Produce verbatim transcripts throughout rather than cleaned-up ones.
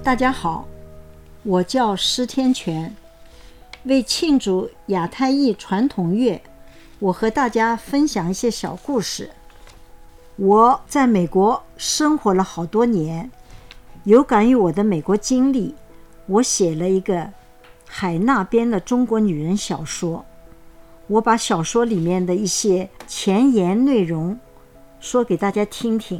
大家好，我叫施天全。为庆祝亚太裔传统月，我和大家分享一些小故事。我在美国生活了好多年，有感于我的美国经历，我写了一个海那边的中国女人小说。我把小说里面的一些前言内容说给大家听听。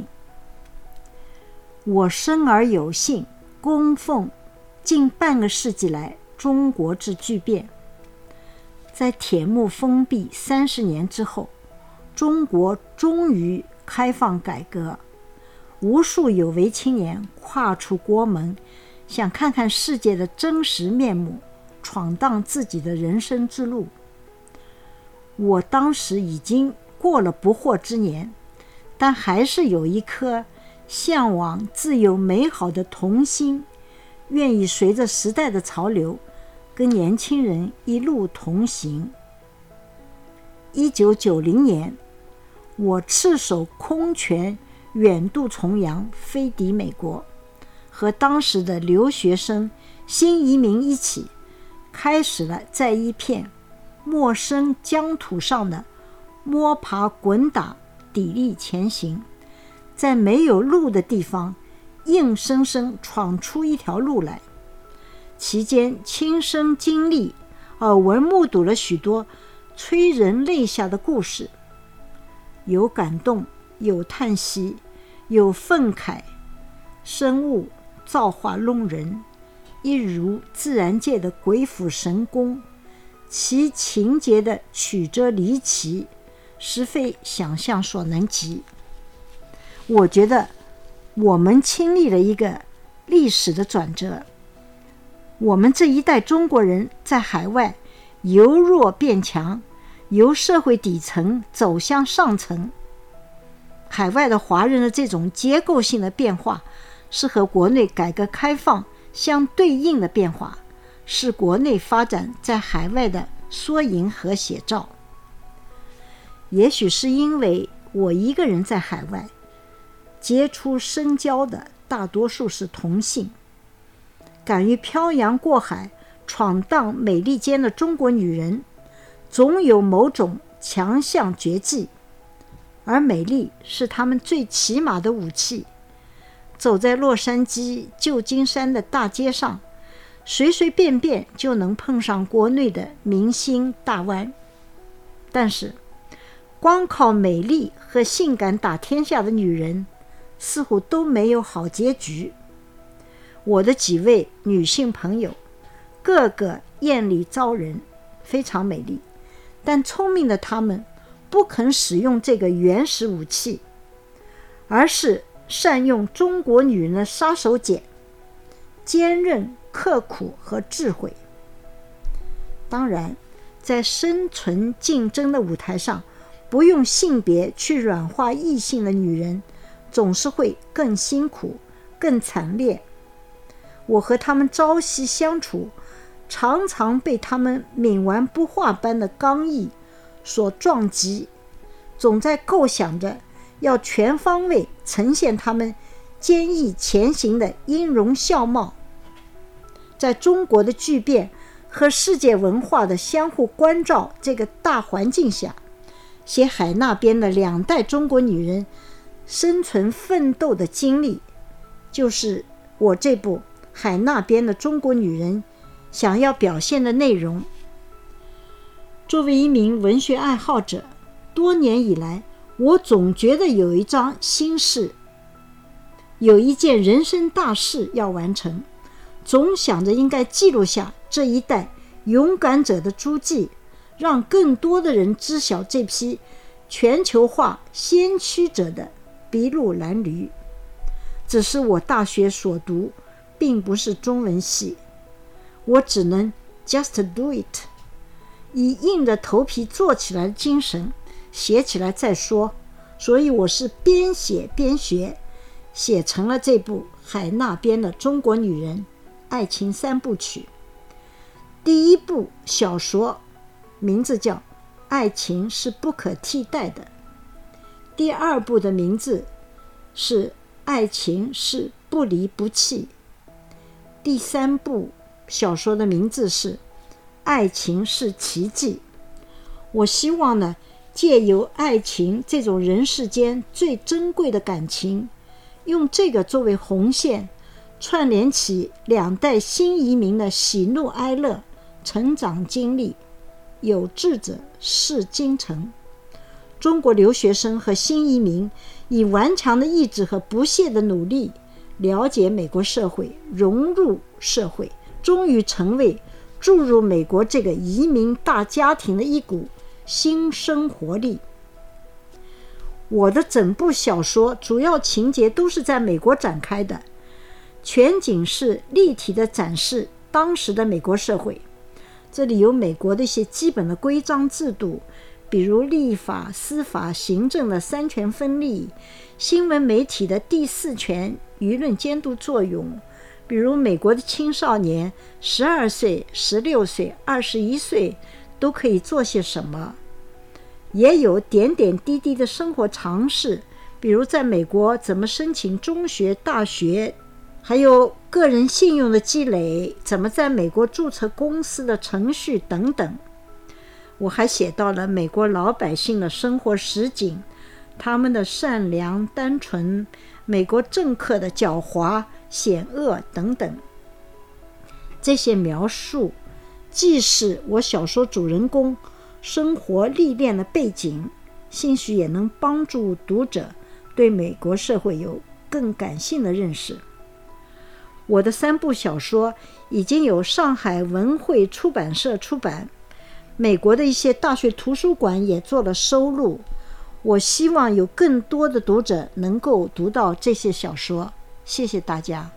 我生而有幸供奉近半个世纪来中国之巨变。在铁幕封闭三十年之后，中国终于开放改革，无数有为青年跨出国门，想看看世界的真实面目，闯荡自己的人生之路。我当时已经过了不惑之年，但还是有一颗向往自由美好的童心，愿意随着时代的潮流跟年轻人一路同行。一九九零年，我赤手空拳远渡重洋飞抵美国，和当时的留学生新移民一起，开始了在一片陌生疆土上的摸爬滚打，砥砺前行，在没有路的地方硬生生闯出一条路来。期间亲身经历、耳闻目睹了许多催人泪下的故事，有感动，有叹息，有愤慨。生物造化弄人，一如自然界的鬼斧神工，其情节的曲折离奇，实非想象所能及。我觉得我们经历了一个历史的转折，我们这一代中国人在海外由弱变强，由社会底层走向上层。海外的华人的这种结构性的变化，是和国内改革开放相对应的变化，是国内发展在海外的缩影和写照。也许是因为我一个人在海外，杰出深交的大多数是同性，敢于漂洋过海闯荡美利坚的中国女人，总有某种强项绝技，而美丽是她们最起码的武器。走在洛杉矶、旧金山的大街上，随随便便就能碰上国内的明星大腕。但是光靠美丽和性感打天下的女人，似乎都没有好结局。我的几位女性朋友，个个艳丽招人，非常美丽，但聪明的她们不肯使用这个原始武器，而是善用中国女人的杀手锏：坚韧、刻苦和智慧。当然，在生存竞争的舞台上，不用性别去软化异性的女人，总是会更辛苦、更惨烈。我和她们朝夕相处，常常被她们冥顽不化般的刚毅所撞击，总在构想着要全方位呈现她们坚毅前行的音容笑貌。在中国的巨变和世界文化的相互关照这个大环境下，写海那边的两代中国女人生存奋斗的经历，就是我这部海那边的中国女人想要表现的内容。作为一名文学爱好者，多年以来，我总觉得有一桩心事，有一件人生大事要完成，总想着应该记录下这一代勇敢者的足迹，让更多的人知晓这批全球化先驱者的筚路蓝缕。只是我大学所读并不是中文系，我只能 just do it， 以硬着头皮做起来的精神，写起来再说。所以我是边写边学，写成了这部海那边的中国女人爱情三部曲。第一部小说名字叫《爱情是不可替代的》，第二部的名字是《爱情是不离不弃》， 第三部小说的名字是《爱情是奇迹》。我希望呢，借由爱情这种人世间最珍贵的感情，用这个作为红线，串联起两代新移民的喜怒哀乐、成长经历。有志者事竟成。中国留学生和新移民以顽强的意志和不懈的努力，了解美国社会，融入社会，终于成为注入美国这个移民大家庭的一股新生活力。我的整部小说主要情节都是在美国展开的，全景是立体的展示当时的美国社会。这里有美国的一些基本的规章制度，比如立法、司法、行政的三权分立，新闻媒体的第四权舆论监督作用，比如美国的青少年十二岁、十六岁、二十一岁都可以做些什么。也有点点滴滴的生活常识，比如在美国怎么申请中学、大学，还有个人信用的积累，怎么在美国注册公司的程序等等。我还写到了美国老百姓的生活实景，他们的善良单纯，美国政客的狡猾险恶等等。这些描述既是我小说主人公生活历练的背景，兴许也能帮助读者对美国社会有更感性的认识。我的三部小说已经有上海文汇出版社出版，美国的一些大学图书馆也做了收录。我希望有更多的读者能够读到这些小说。谢谢大家。